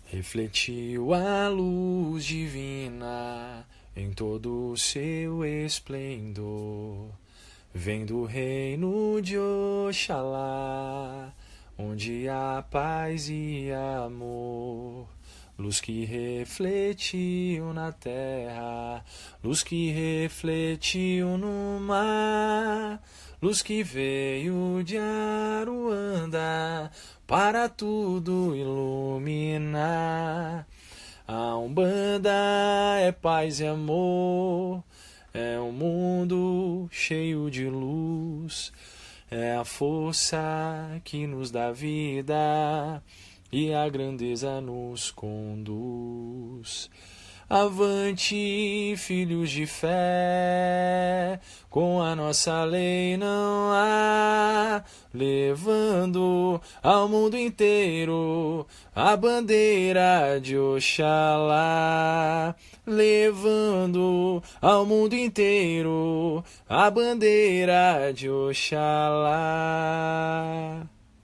refletiu a luz divina em todo o seu esplendor. Vem do reino de Oxalá, onde há paz e amor. Luz que refletiu na terra, luz que refletiu no mar, luz que veio de Aruanda para tudo iluminar. A Umbanda é paz e amor, é um mundo cheio de luz, é a força que nos dá vida e a grandeza nos conduz. Avante, filhos de fé, com a nossa lei não há, levando ao mundo inteiro a bandeira de Oxalá. Levando ao mundo inteiro a bandeira de Oxalá.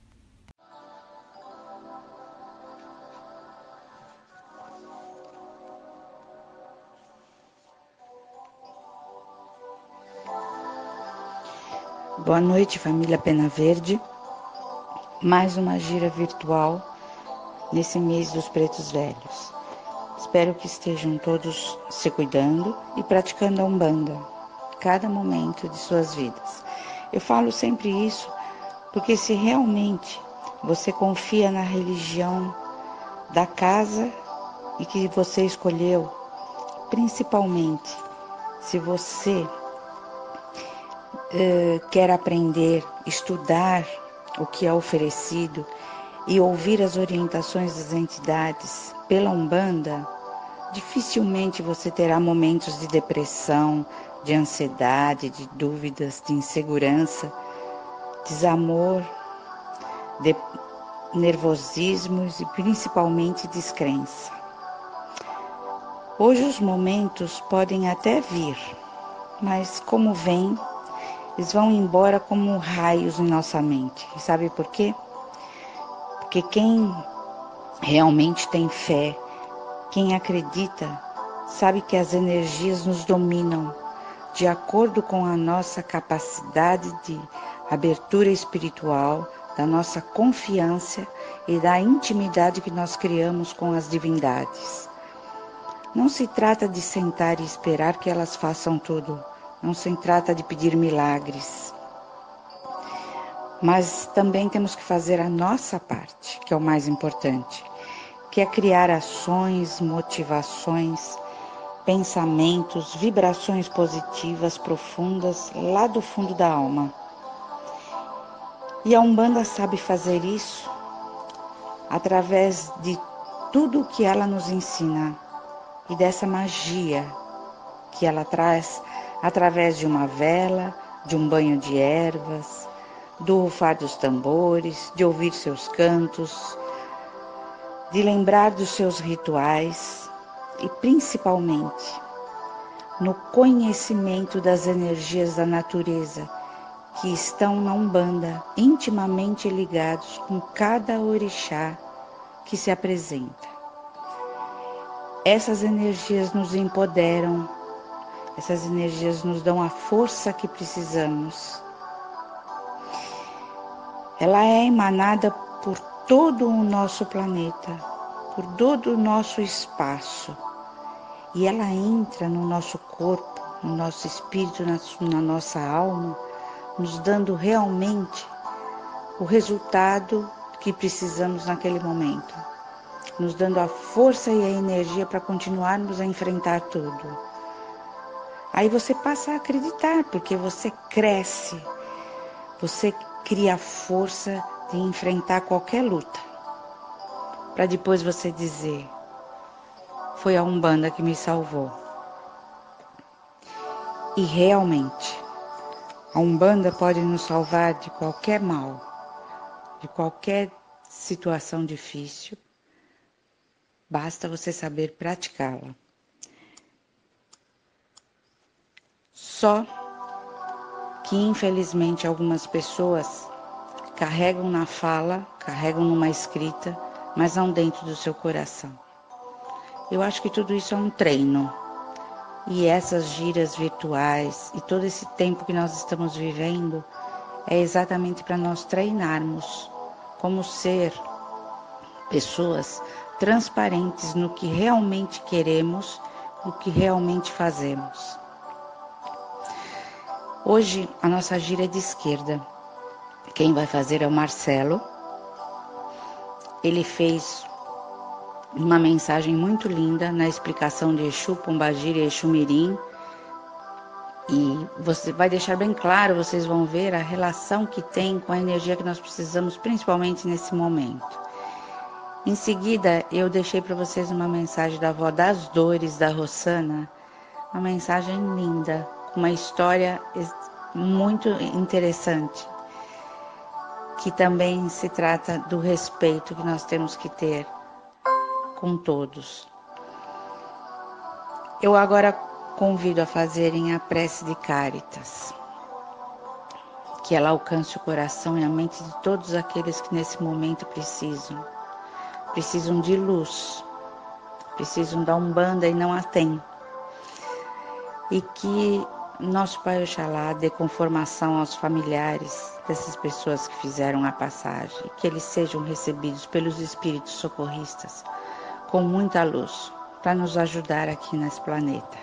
Boa noite, família Pena Verde. Mais uma gira virtual nesse mês dos Pretos Velhos. Espero que estejam todos se cuidando e praticando a Umbanda, cada momento de suas vidas. Eu falo sempre isso porque se realmente você confia na religião da casa e que você escolheu, principalmente se você quer aprender, estudar o que é oferecido e ouvir as orientações das entidades pela Umbanda, dificilmente você terá momentos de depressão, de ansiedade, de dúvidas, de insegurança, desamor, de nervosismos e principalmente descrença. Hoje os momentos podem até vir, mas como vêm, eles vão embora como raios em nossa mente. E sabe por quê? Porque quem realmente tem fé, quem acredita, sabe que as energias nos dominam de acordo com a nossa capacidade de abertura espiritual, da nossa confiança e da intimidade que nós criamos com as divindades. Não se trata de sentar e esperar que elas façam tudo. Não se trata de pedir milagres, mas também temos que fazer a nossa parte, que é o mais importante, que é criar ações, motivações, pensamentos, vibrações positivas, profundas, lá do fundo da alma. E a Umbanda sabe fazer isso através de tudo o que ela nos ensina e dessa magia que ela traz através de uma vela, de um banho de ervas, do rufar dos tambores, de ouvir seus cantos, de lembrar dos seus rituais e principalmente no conhecimento das energias da natureza que estão na Umbanda intimamente ligados com cada orixá que se apresenta. Essas energias nos empoderam. Essas energias nos dão a força que precisamos. Ela é emanada por todo o nosso planeta, por todo o nosso espaço. E ela entra no nosso corpo, no nosso espírito, na nossa alma, nos dando realmente o resultado que precisamos naquele momento. Nos dando a força e a energia para continuarmos a enfrentar tudo. Aí você passa a acreditar, porque você cresce, você cria a força de enfrentar qualquer luta. Para depois você dizer, foi a Umbanda que me salvou. E realmente, a Umbanda pode nos salvar de qualquer mal, de qualquer situação difícil. Basta você saber praticá-la. Só que, infelizmente, algumas pessoas carregam na fala, carregam numa escrita mas não dentro do seu coração. Eu acho que tudo isso é um treino. E essas giras virtuais e todo esse tempo que nós estamos vivendo é exatamente para nós treinarmos como ser pessoas transparentes no que realmente queremos, no que realmente fazemos. Hoje a nossa gira é de esquerda. Quem vai fazer é o Marcelo. Ele fez uma mensagem muito linda na explicação de Exu Pombagira e Exu Mirim. E você vai deixar bem claro, vocês vão ver a relação que tem com a energia que nós precisamos, principalmente nesse momento. Em seguida, eu deixei para vocês uma mensagem da Avó das Dores, da Rossana, uma mensagem linda, uma história muito interessante, que também se trata do respeito que nós temos que ter com todos. Eu agora convido a fazerem a prece de Cáritas, que ela alcance o coração e a mente de todos aqueles que nesse momento precisam de luz, precisam da Umbanda e não a têm. E que nosso Pai Oxalá dê conformação aos familiares dessas pessoas que fizeram a passagem, que eles sejam recebidos pelos espíritos socorristas com muita luz, para nos ajudar aqui nesse planeta.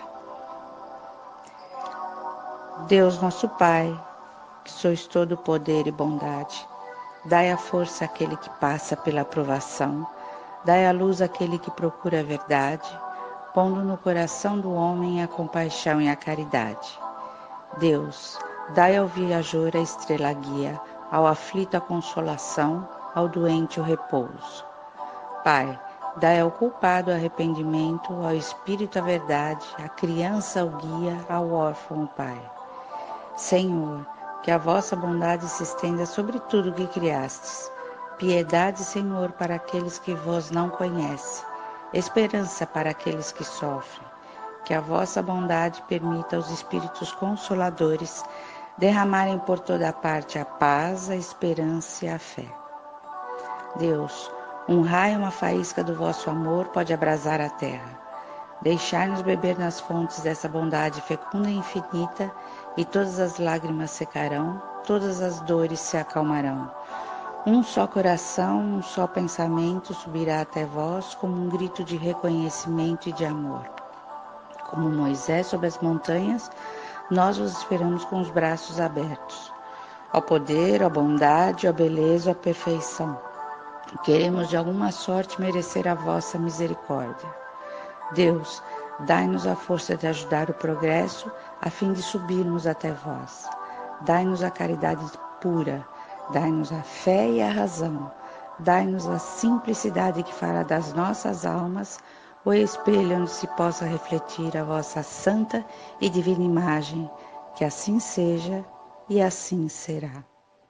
Deus nosso Pai, que sois todo poder e bondade, dai a força àquele que passa pela provação, dai a luz àquele que procura a verdade, pondo no coração do homem a compaixão e a caridade. Deus, dai ao viajor a estrela guia, ao aflito a consolação, ao doente o repouso. Pai, dai ao culpado arrependimento, ao espírito a verdade, à criança o guia, ao órfão o Pai. Senhor, que a vossa bondade se estenda sobre tudo que criastes. Piedade, Senhor, para aqueles que vos não conhecem. Esperança para aqueles que sofrem. Que a vossa bondade permita aos Espíritos Consoladores derramarem por toda parte a paz, a esperança e a fé. Deus, um raio, uma faísca do vosso amor pode abrasar a terra. Deixai-nos beber nas fontes dessa bondade fecunda e infinita, e todas as lágrimas secarão, todas as dores se acalmarão. Um só coração, um só pensamento subirá até vós como um grito de reconhecimento e de amor. Como Moisés sobre as montanhas, nós os esperamos com os braços abertos. Ó poder, ó bondade, ó beleza, ó perfeição. Queremos de alguma sorte merecer a vossa misericórdia. Deus, dai-nos a força de ajudar o progresso, a fim de subirmos até vós. Dai-nos a caridade pura, dai-nos a fé e a razão. Dai-nos a simplicidade que fará das nossas almas o espelho onde se possa refletir a vossa santa e divina imagem. Que assim seja e assim será.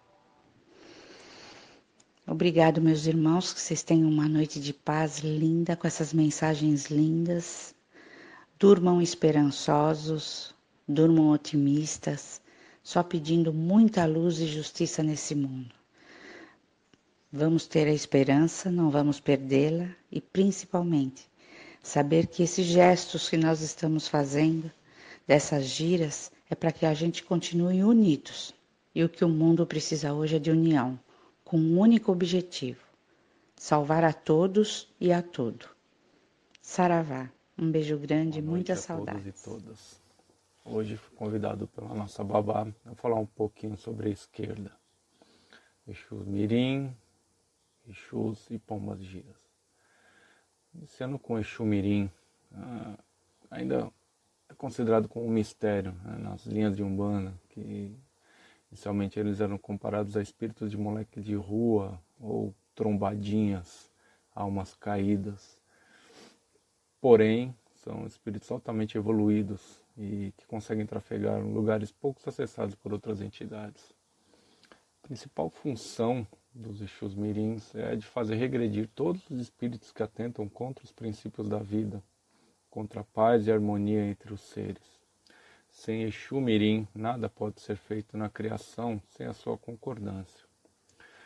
Obrigado, meus irmãos, que vocês tenham uma noite de paz linda, com essas mensagens lindas. Durmam esperançosos, durmam otimistas, só pedindo muita luz e justiça nesse mundo. Vamos ter a esperança, não vamos perdê-la e, principalmente, saber que esses gestos que nós estamos fazendo, dessas giras, é para que a gente continue unidos. E o que o mundo precisa hoje é de união, com um único objetivo: salvar a todos e a tudo. Saravá, um beijo grande, muita saudade. Boa noite a todos e todas. Hoje fui convidado pela nossa babá a falar um pouquinho sobre a esquerda. Exus Mirim, Exus e Pombas Giras. Iniciando com Exu Mirim, ainda é considerado como um mistério, né, nas linhas de Umbanda, que inicialmente eles eram comparados a espíritos de moleques de rua ou trombadinhas, almas caídas. Porém, são espíritos altamente evoluídos e que conseguem trafegar em lugares poucos acessados por outras entidades. A principal função dos Exus Mirins é de fazer regredir todos os espíritos que atentam contra os princípios da vida, contra a paz e a harmonia entre os seres. Sem Exu Mirim, nada pode ser feito na criação sem a sua concordância.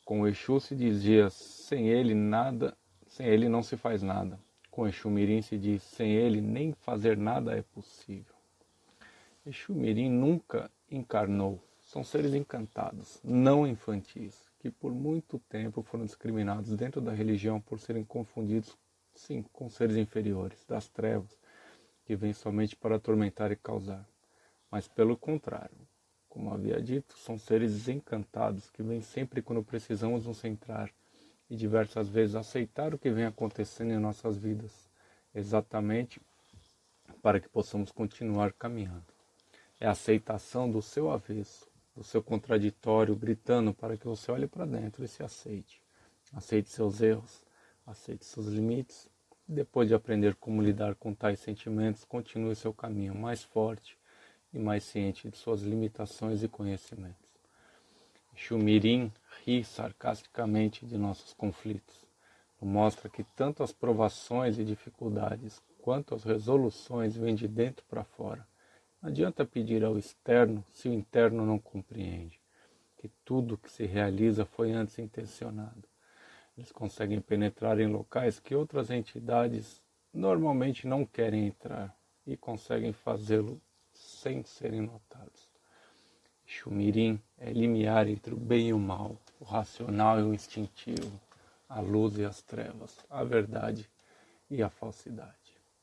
Com Exu se dizia, sem ele não se faz nada. Com Exu Mirim se diz, sem ele nem fazer nada é possível. Exu Mirim nunca encarnou. São seres encantados, não infantis, que por muito tempo foram discriminados dentro da religião por serem confundidos, sim, com seres inferiores, das trevas, que vêm somente para atormentar e causar. Mas pelo contrário, como havia dito, são seres encantados que vêm sempre quando precisamos nos centrar e diversas vezes aceitar o que vem acontecendo em nossas vidas, exatamente para que possamos continuar caminhando. É a aceitação do seu avesso, do seu contraditório, gritando para que você olhe para dentro e se aceite. Aceite seus erros, aceite seus limites, e depois de aprender como lidar com tais sentimentos, continue seu caminho mais forte e mais ciente de suas limitações e conhecimentos. Exu Mirim ri sarcasticamente de nossos conflitos. Mostra que tanto as provações e dificuldades quanto as resoluções vêm de dentro para fora. Não adianta pedir ao externo se o interno não compreende, que tudo que se realiza foi antes intencionado. Eles conseguem penetrar em locais que outras entidades normalmente não querem entrar e conseguem fazê-lo sem serem notados. Exu Mirim é limiar entre o bem e o mal, o racional e o instintivo, a luz e as trevas, a verdade e a falsidade.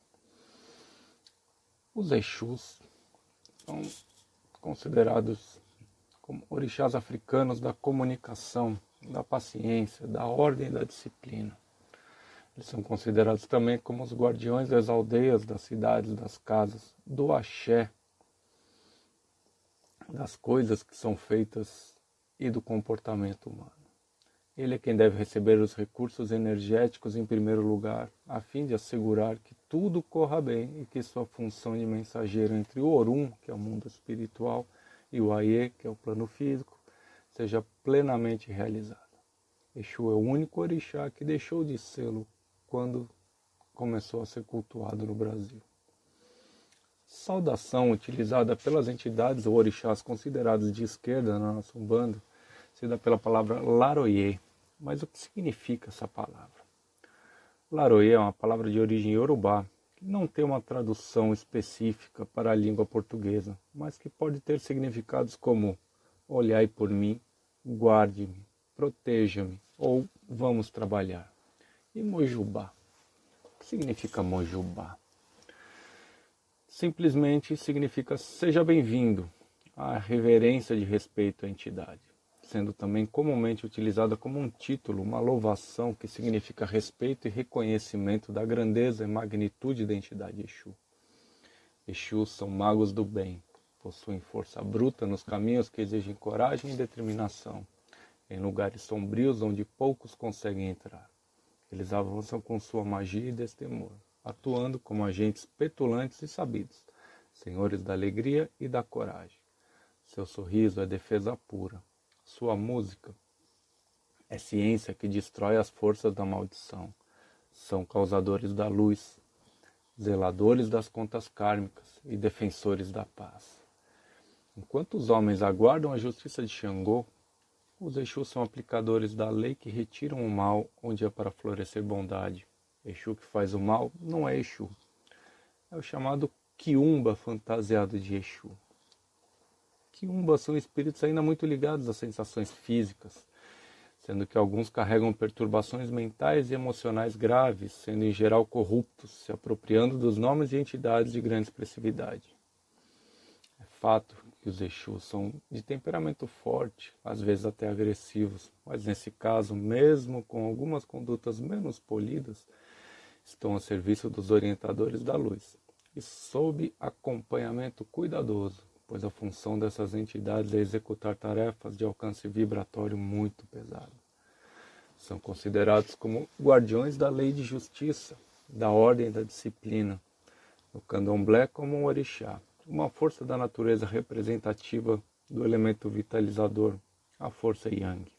Os Exus são considerados como orixás africanos da comunicação, da paciência, da ordem e da disciplina. Eles são considerados também como os guardiões das aldeias, das cidades, das casas, do axé, das coisas que são feitas e do comportamento humano. Ele é quem deve receber os recursos energéticos em primeiro lugar, a fim de assegurar que tudo corra bem e que sua função de mensageiro entre o Orum, que é o mundo espiritual, e o Aie, que é o plano físico, seja plenamente realizada. Exu é o único orixá que deixou de sê-lo quando começou a ser cultuado no Brasil. Saudação utilizada pelas entidades ou orixás considerados de esquerda na nossa Umbanda se dá pela palavra Laroye. Mas o que significa essa palavra? Laroye é uma palavra de origem iorubá, que não tem uma tradução específica para a língua portuguesa, mas que pode ter significados como olhai por mim, guarde-me, proteja-me ou vamos trabalhar. E Mojubá? O que significa Mojubá? Simplesmente significa seja bem-vindo, a reverência de respeito à entidade, sendo também comumente utilizada como um título, uma louvação que significa respeito e reconhecimento da grandeza e magnitude da entidade Exu. Exus são magos do bem, possuem força bruta nos caminhos que exigem coragem e determinação, em lugares sombrios onde poucos conseguem entrar. Eles avançam com sua magia e destemor, atuando como agentes petulantes e sabidos, senhores da alegria e da coragem. Seu sorriso é defesa pura. Sua música é ciência que destrói as forças da maldição. São causadores da luz, zeladores das contas kármicas e defensores da paz. Enquanto os homens aguardam a justiça de Xangô, os Exus são aplicadores da lei que retiram o mal onde é para florescer bondade. Exu que faz o mal não é Exu. É o chamado Quiumba fantasiado de Exu. Quiumba são espíritos ainda muito ligados às sensações físicas, sendo que alguns carregam perturbações mentais e emocionais graves, sendo em geral corruptos, se apropriando dos nomes de entidades de grande expressividade. É fato que os Exus são de temperamento forte, às vezes até agressivos, mas nesse caso, mesmo com algumas condutas menos polidas, estão a serviço dos orientadores da luz e sob acompanhamento cuidadoso, pois a função dessas entidades é executar tarefas de alcance vibratório muito pesado. São considerados como guardiões da lei de justiça, da ordem e da disciplina, no candomblé como um orixá, uma força da natureza representativa do elemento vitalizador, a força yang.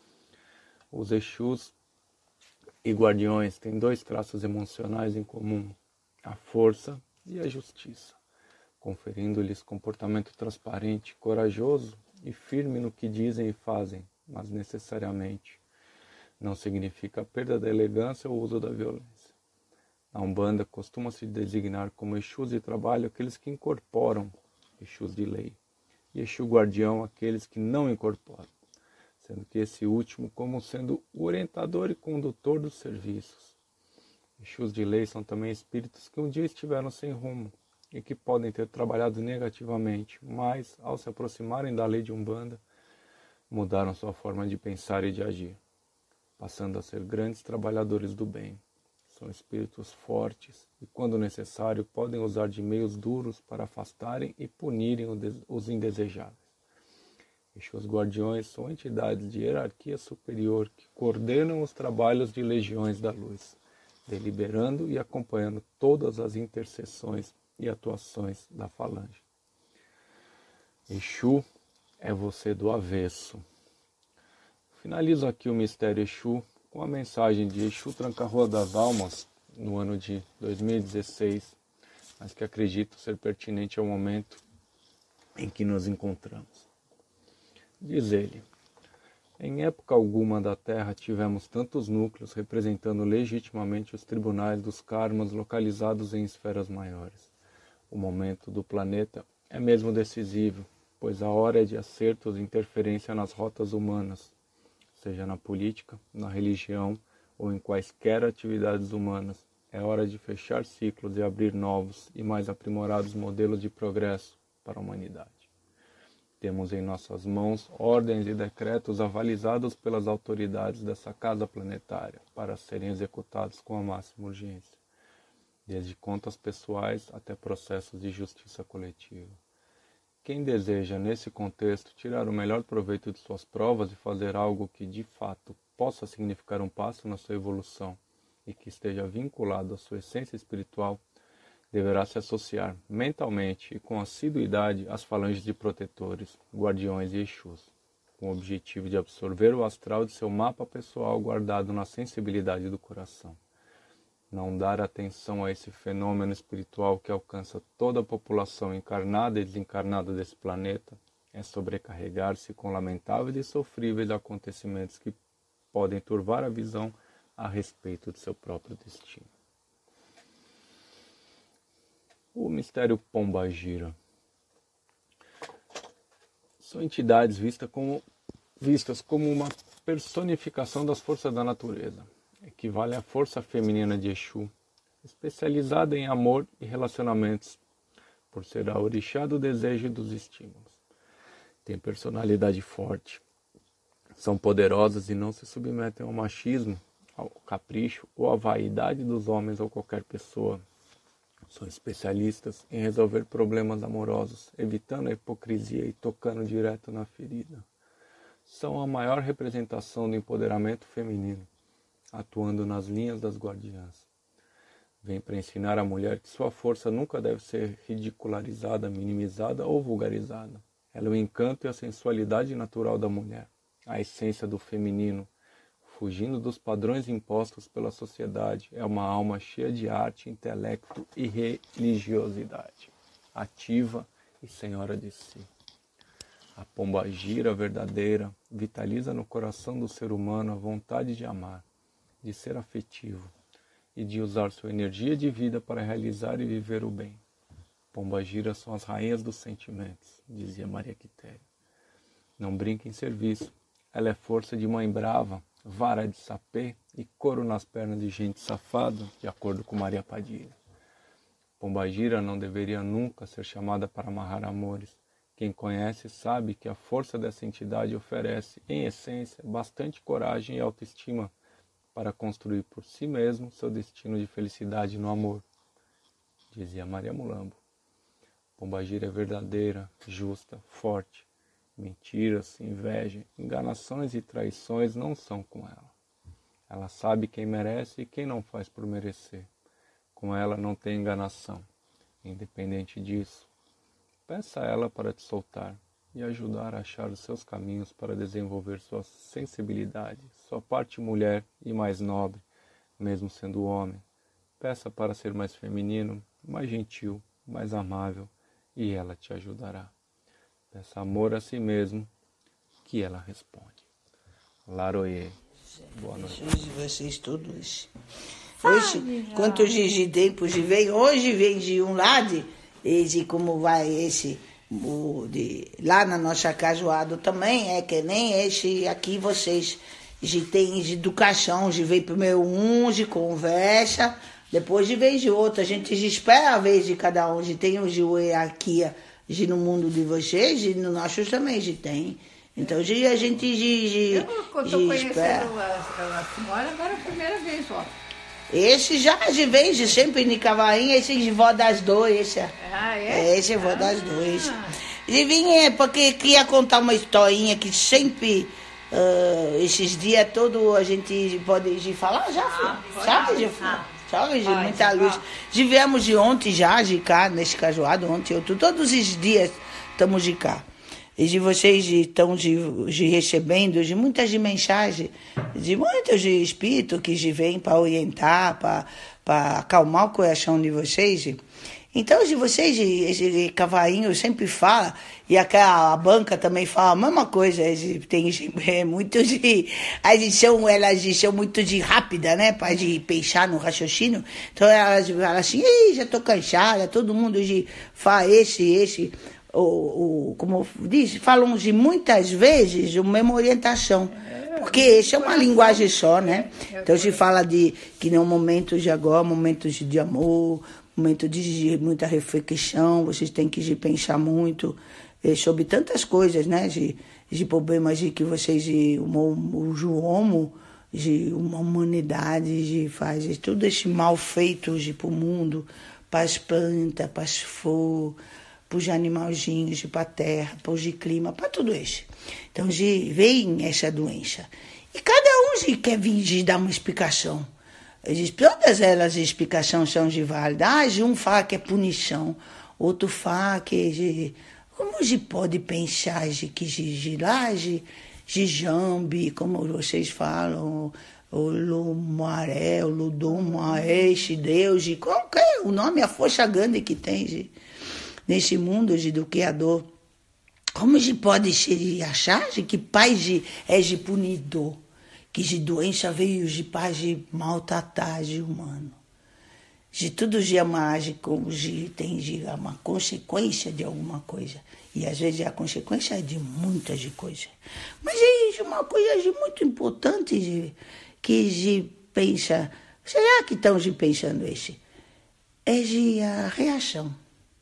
Os Exus e guardiões têm dois traços emocionais em comum, a força e a justiça, conferindo-lhes comportamento transparente, corajoso e firme no que dizem e fazem, mas necessariamente não significa a perda da elegância ou uso da violência. Na Umbanda costuma-se designar como Exus de trabalho aqueles que incorporam, Exus de lei, e Exu guardião aqueles que não incorporam, sendo que esse último como sendo o orientador e condutor dos serviços. Exus de lei são também espíritos que um dia estiveram sem rumo e que podem ter trabalhado negativamente, mas ao se aproximarem da lei de Umbanda, mudaram sua forma de pensar e de agir, passando a ser grandes trabalhadores do bem. São espíritos fortes e, quando necessário, podem usar de meios duros para afastarem e punirem os indesejáveis. Exus guardiões são entidades de hierarquia superior que coordenam os trabalhos de legiões da luz, deliberando e acompanhando todas as intercessões e atuações da falange. Exu é você do avesso. Finalizo aqui o Mistério Exu com a mensagem de Exu Tranca-Rua das Almas, no ano de 2016, mas que acredito ser pertinente ao momento em que nos encontramos. Diz ele: em época alguma da Terra tivemos tantos núcleos representando legitimamente os tribunais dos karmas localizados em esferas maiores. O momento do planeta é mesmo decisivo, pois a hora é de acertos e interferência nas rotas humanas, seja na política, na religião ou em quaisquer atividades humanas. É hora de fechar ciclos e abrir novos e mais aprimorados modelos de progresso para a humanidade. Temos em nossas mãos ordens e decretos avalizados pelas autoridades dessa casa planetária para serem executados com a máxima urgência, desde contas pessoais até processos de justiça coletiva. Quem deseja, nesse contexto, tirar o melhor proveito de suas provas e fazer algo que, de fato, possa significar um passo na sua evolução e que esteja vinculado à sua essência espiritual, deverá se associar mentalmente e com assiduidade às falanges de protetores, guardiões e Exus, com o objetivo de absorver o astral de seu mapa pessoal guardado na sensibilidade do coração. Não dar atenção a esse fenômeno espiritual que alcança toda a população encarnada e desencarnada desse planeta é sobrecarregar-se com lamentáveis e sofríveis acontecimentos que podem turvar a visão a respeito de seu próprio destino. O mistério Pombagira. São entidades vistas como uma personificação das forças da natureza. Equivale à força feminina de Exu, especializada em amor e relacionamentos, por ser a orixá do desejo e dos estímulos. Tem personalidade forte, são poderosas e não se submetem ao machismo, ao capricho ou à vaidade dos homens ou qualquer pessoa. São especialistas em resolver problemas amorosos, evitando a hipocrisia e tocando direto na ferida. São a maior representação do empoderamento feminino, atuando nas linhas das guardiãs. Vem para ensinar a mulher que sua força nunca deve ser ridicularizada, minimizada ou vulgarizada. Ela é o encanto e a sensualidade natural da mulher, a essência do feminino, fugindo dos padrões impostos pela sociedade. É uma alma cheia de arte, intelecto e religiosidade, ativa e senhora de si. A pombagira verdadeira vitaliza no coração do ser humano a vontade de amar, de ser afetivo e de usar sua energia de vida para realizar e viver o bem. Pombagiras são as rainhas dos sentimentos, dizia Maria Quitéria. Não brinca em serviço. Ela é força de mãe brava, vara de sapê e couro nas pernas de gente safada, de acordo com Maria Padilha. Pombagira não deveria nunca ser chamada para amarrar amores. Quem conhece sabe que a força dessa entidade oferece, em essência, bastante coragem e autoestima para construir por si mesmo seu destino de felicidade no amor, dizia Maria Mulambo. Pombagira é verdadeira, justa, forte. Mentiras, inveja, enganações e traições não são com ela. Ela sabe quem merece e quem não faz por merecer. Com ela não tem enganação. Independente disso, peça a ela para te soltar e ajudar a achar os seus caminhos para desenvolver sua sensibilidade, sua parte mulher e mais nobre, mesmo sendo homem. Peça para ser mais feminino, mais gentil, mais amável, e ela te ajudará. Peça amor a si mesmo, que ela responde. Laroie. Boa noite. Jesus de vocês todos. Hoje, quanto de tempo de vem, hoje vem de um lado, e de como vai esse, lá na nossa cajuado também, é que nem esse aqui vocês, de tem de educação, de vem primeiro de conversa, depois de vez de outro, a gente espera a vez de cada um, de tem de hierarquia, de no mundo de vocês, e no nosso também, de tem. Então, a gente eu estou conhecendo a senhora agora a primeira vez, ó. Esse já de vez de sempre em Cavalinha, esse de vó das duas, esse é. Ah, é? Esse é vó das duas. De vinha porque queria contar uma historinha que sempre, esses dias todos a gente pode falar, já foi. Sabe, de muita luz. Tivemos de ontem já, de cá, nesse cajuado, ontem, todos os dias estamos de cá. E de vocês estão de recebendo de muitas de mensagens, de muitos de espírito que vêm para orientar, para acalmar o coração de vocês. Então, de vocês, esse cavalinho sempre fala, e aquela banca também fala a mesma coisa. Tem muito de. Elas são muito de rápida, né? Para de pensar no raciocínio. Então, elas falam assim: já estou cansada, todo mundo fala esse. Como diz, falam de muitas vezes uma mesma orientação, porque esse é uma linguagem só, né? Então se fala de que não momentos de agora, momentos de amor, momentos de muita reflexão, vocês têm que pensar muito sobre tantas coisas, né? De problemas de que vocês, o João, de uma humanidade, de faz todo esse mal feito para o mundo, para as plantas, para as flores, para os animalzinhos, para a terra, para os clima, para tudo isso. Então, vem essa doença. E cada um quer vir dar uma explicação. Todas elas explicações são de válidas. Um fala que é punição, outro fala que... Como se pode pensar que lá, de Jambi, como vocês falam, o Lumaré, o Ludomaré, Deus, qualquer o nome, a força grande que tem, nesse mundo do Criador. Como se pode achar que pai é de punidor, que de doença veio de paz de maltratar de humano. De tudo de amar, como tem uma consequência de alguma coisa. E às vezes a consequência é de muitas de coisas. Mas é uma coisa muito importante que pensa, será que estão pensando isso? É a reação.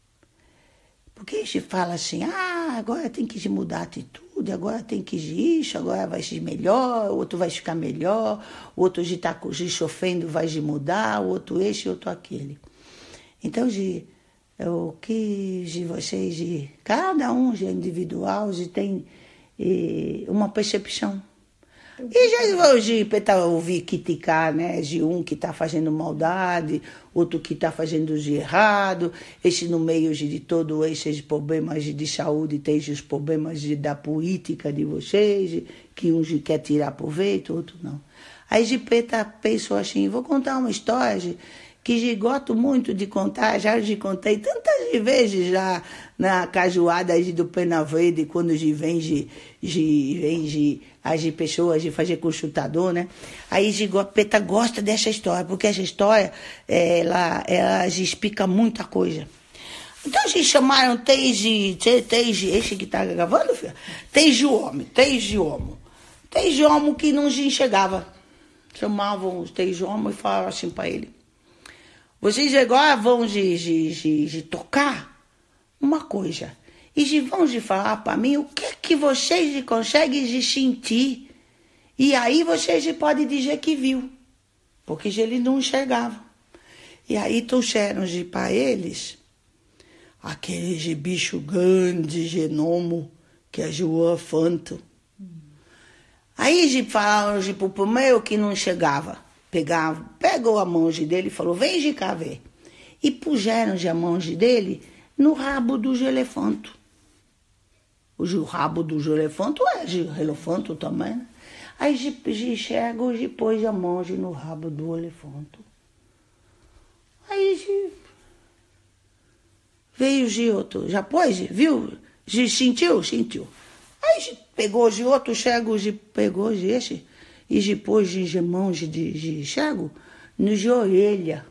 Porque a gente fala assim, agora tem que mudar a atitude, agora tem que isso, agora vai ser melhor, o outro vai ficar melhor, o outro está sofrendo, vai mudar, o outro esse, o outro aquele. Então, o que de vocês, cada um individual, tem uma percepção. E já hoje para ouvir criticar, né? De um que está fazendo maldade, outro que está fazendo de errado, esse no meio de todo esses problemas de saúde, tem os problemas da política de vocês, que um quer tirar proveito, outro não. Aí de preta pensou assim, vou contar uma história que gosto muito de contar, já contei tantas vezes já na cajuada do Pena Verde, quando vem as pessoas de fazer consultador, né? Aí a Peta gosta dessa história, porque essa história, ela explica muita coisa. Então, eles chamaram esse que tá gravando, filho? Três de homem que não enxergava. Chamavam os três homens e falavam assim para ele, vocês agora vão de tocar uma coisa. E vão falar para mim o que vocês conseguem sentir. E aí vocês podem dizer que viu. Porque eles não enxergavam. E aí trouxeram para eles aqueles bicho grande, genomo, que é o elefanto. Aí falaram pro meu que não chegava. Pegou a mão dele e falou, vem de cá ver. E puseram a mão dele no rabo do elefanto. O rabo do elefanto é de elefanto também, né? Aí enxergam e pôs a mão no rabo do elefanto. Aí veio o outro, já pôs, viu? Sentiu? Aí pegou de outro chego, pegou de este, e depois de mãos de chego, nos orelha.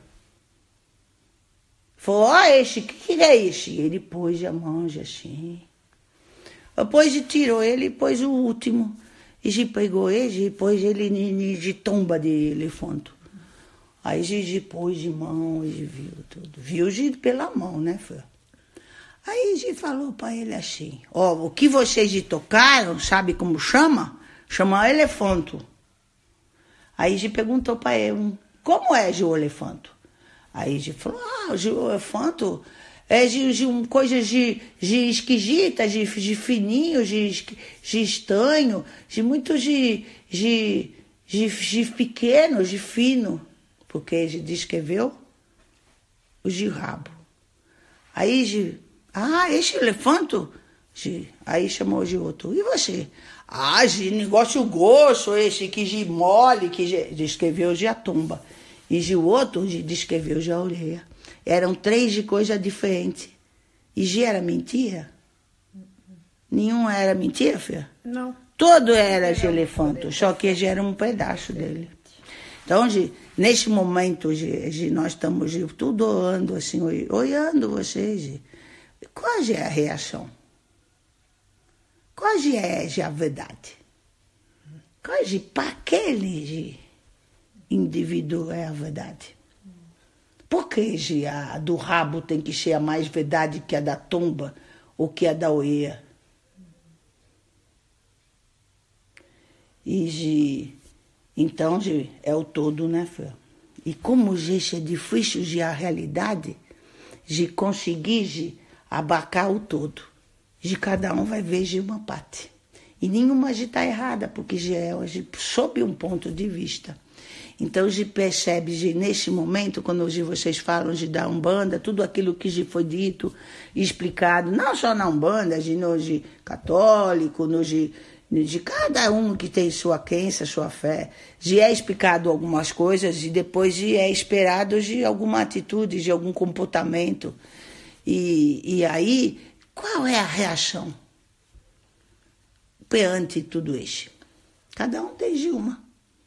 Falou, ó, este, que é este? Ele pôs a mão assim. Depois tirou ele e pôs o último. E pegou ele e pôs ele de tomba de elefante. Aí pôs de mão e viu tudo. Viu pela mão, né, filho? Aí falou para ele assim, ó, o que vocês tocaram, sabe como chama? Chama elefante. Aí perguntou para ele, como é o elefante? Aí falou, o elefante é de coisas de esquisitas, de fininho, de estanho, de muito de pequeno, de fino, porque ele descreveu o de rabo. Aí esse elefante? Aí chamou de outro. E você? De negócio grosso, esse que de mole, que descreveu de a tumba. E de outro descreveu de a orelha. Eram 3 de coisa diferente. E era mentira? Nenhum era mentira, filha? Não. Todo era de elefante, só que era um pedaço dele. Então, nesse momento, nós estamos tudo orando, assim, olhando vocês. Qual é a reação? Qual é a verdade? Qual é para aquele indivíduo é a verdade? Por que a do rabo tem que ser a mais verdade que a da tomba ou que a da orelha? Então, é o todo, né, filho? E como isso é difícil de a realidade, de conseguir abarcar o todo. De cada um vai ver de uma parte. E nenhuma está errada, porque é sob um ponto de vista. Então, percebe, nesse momento, quando vocês falam de dar Umbanda, tudo aquilo que foi dito e explicado, não só na Umbanda, de católico, de cada um que tem sua crença, sua fé, é explicado algumas coisas e depois é esperado de alguma atitude, de algum comportamento. E aí, qual é a reação perante tudo isso? Cada um tem uma.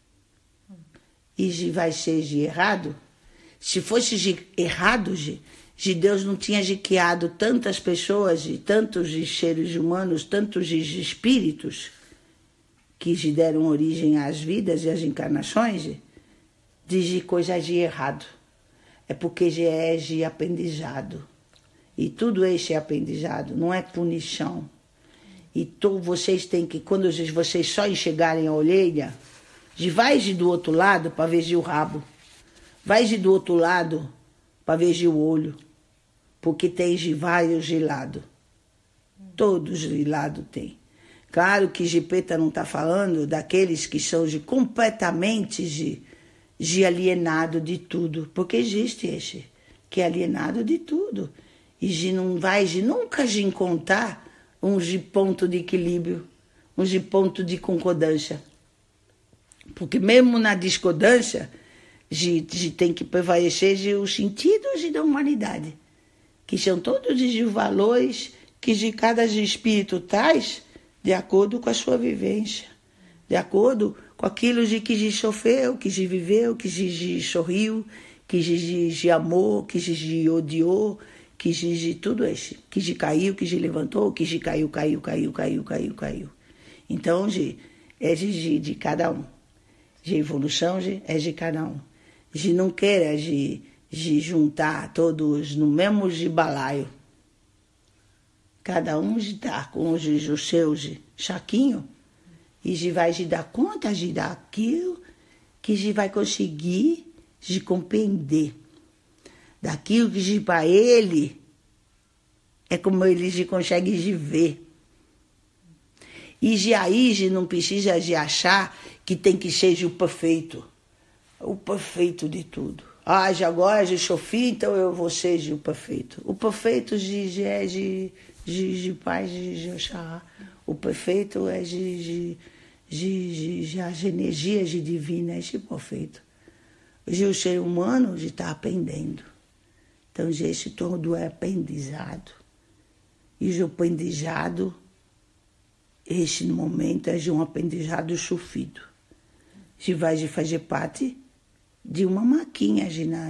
E vai ser de errado? Se fosse de errado, de Deus não tinha criado tantas pessoas e tantos seres humanos, tantos espíritos que deram origem às vidas e às encarnações, de coisas de errado. É porque é de aprendizado. E tudo isso é aprendizado, não é punição. E vocês têm que, quando vocês só enxergarem a orelha, vai do outro lado para ver o rabo. Vai do outro lado para ver o olho. Porque tem vários de lado. Todos de lado tem. Claro que Gepeta não está falando daqueles que são completamente alienado de tudo. Porque existe esse, que é alienado de tudo. E não vai nunca encontrar de ponto de equilíbrio, de ponto de concordância. Porque mesmo na discordância, tem que prevalecer os sentidos da humanidade, que são todos os valores que cada espírito traz de acordo com a sua vivência, de acordo com aquilo que sofreu, que viveu, que sorriu, que amou, que odiou, que tudo isso, que caiu, que levantou, que caiu. Então, é de cada um. De evolução é de cada um. De não queira de juntar todos no mesmo balaio. Cada um está com os seus chaquinhos e vai dar conta de dar aquilo que vai conseguir de compreender. Daquilo que para ele é como ele consegue ver. E aí não precisa de achar que tem que ser o perfeito de tudo. Agora já sofri, então eu vou ser o perfeito. O perfeito é de paz de Oxalá. O perfeito é as energias divinas, é perfeito. O ser humano está aprendendo. Então, esse todo é aprendizado. E o aprendizado este momento é de um aprendizado sofrido. Se vai fazer parte de uma maquinha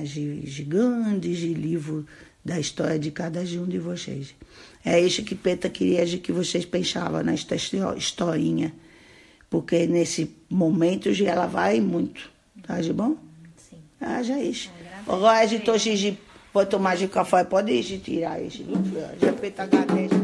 gigante de livro da história de cada um de vocês. É isso que Peta queria que vocês pensavam nesta historinha, porque nesse momento ela vai muito, tá de bom? Sim. Já isso. Agora a gente hoje pode tomar de café, pode tirar isso, já Peta agradece.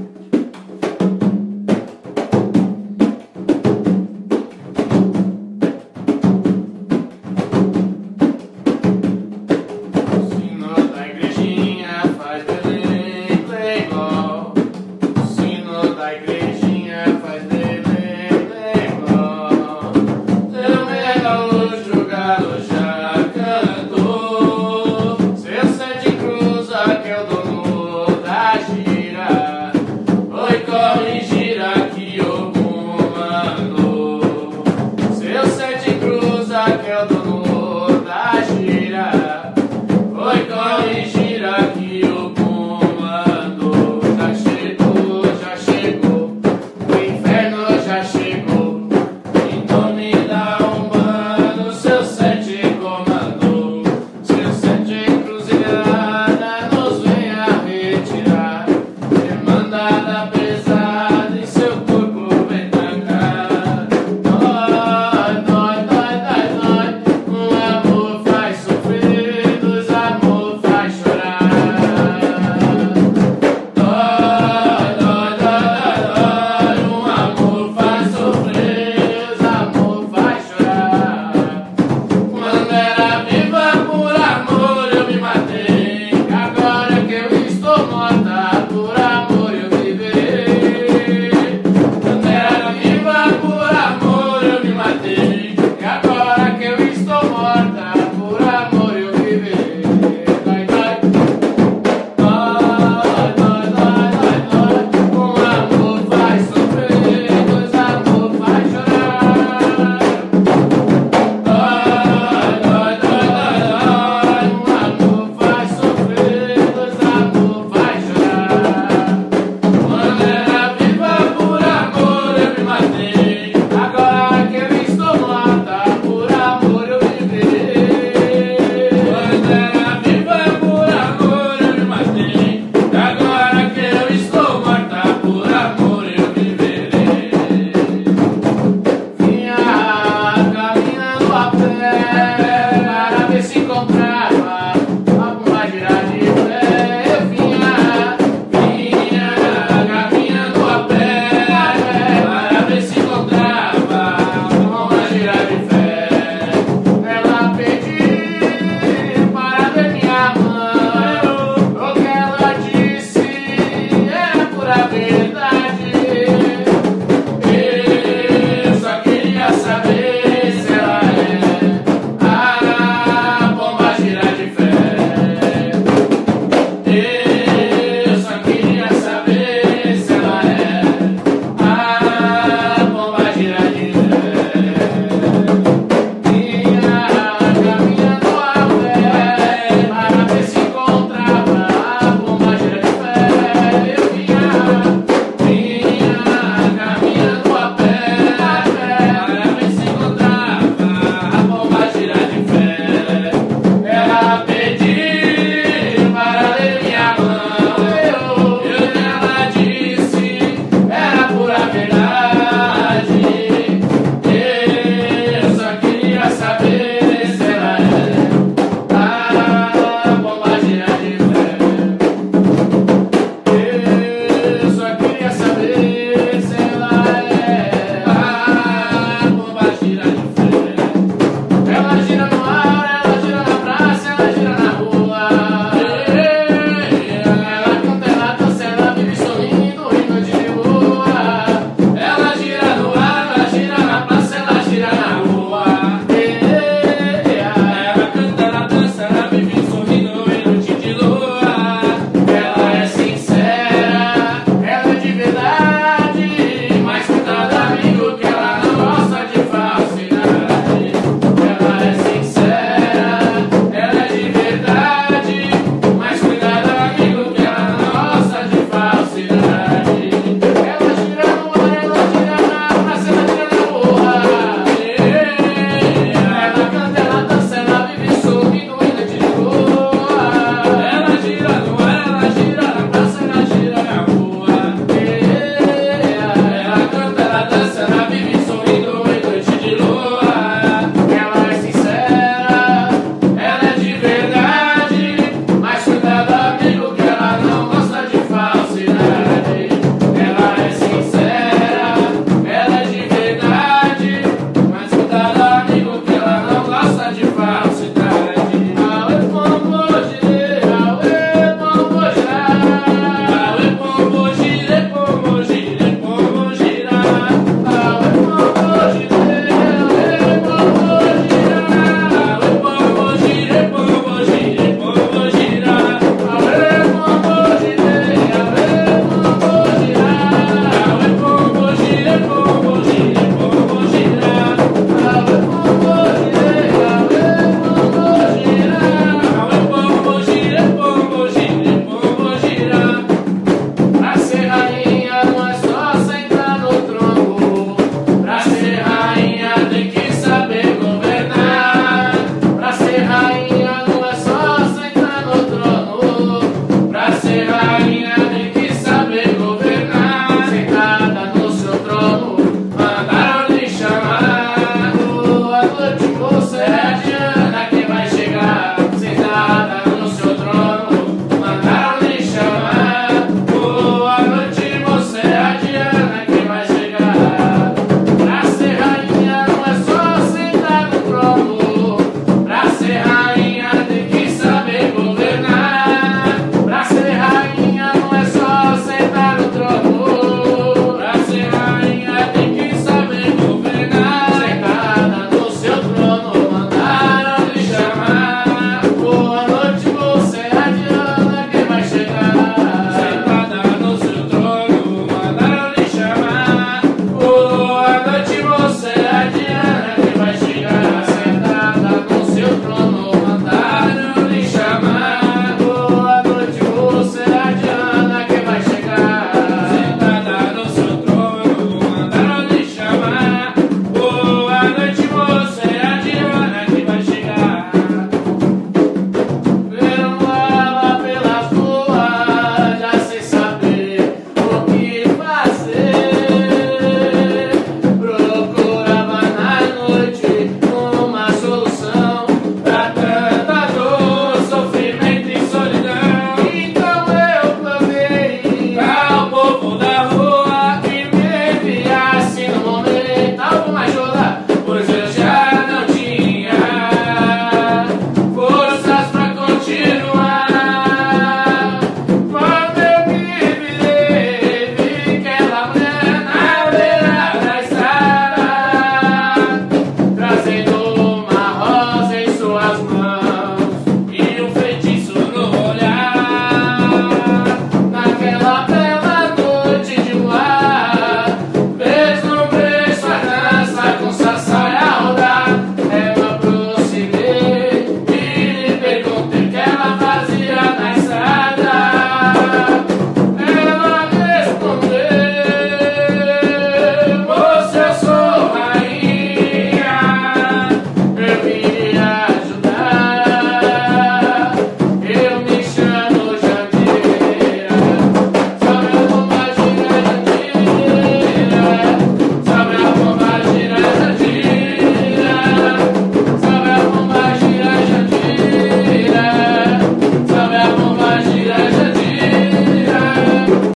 Ela gira